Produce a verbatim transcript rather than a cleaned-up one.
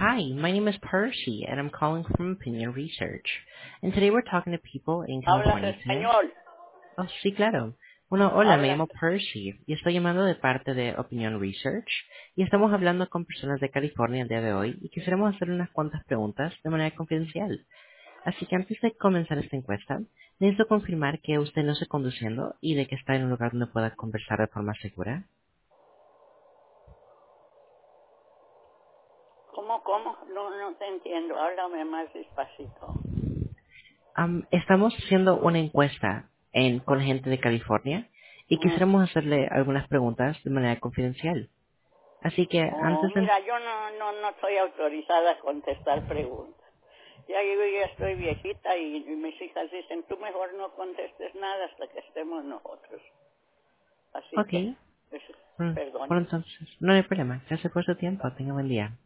Hi, my name is Percy, and I'm calling from Opinion Research. And today we're talking to people in ¿Hablas California today. español? Oh, sí, claro. Bueno, hola, me ¿Hablas? llamo Percy y estoy llamando de parte de Opinion Research y estamos hablando con personas de California el día de hoy y quisiéramos hacer unas cuantas preguntas de manera confidencial. Así que antes de comenzar esta encuesta, necesito confirmar que usted no está conduciendo y de que está en un lugar donde pueda conversar de forma segura. ¿Cómo, cómo? No, no te entiendo. Háblame más despacito. Am, estamos haciendo una encuesta en, con gente de California y Mm. quisiéramos hacerle algunas preguntas de manera confidencial. Así que Oh, antes de... mira, yo no, no, no estoy autorizada a contestar preguntas. Ya yo ya estoy viejita y, y mis hijas dicen, tú mejor no contestes nada hasta que estemos nosotros. Así Ok. que, es- Mm, perdón. Bueno, entonces, no hay problema. Gracias por su tiempo. Tenga buen día.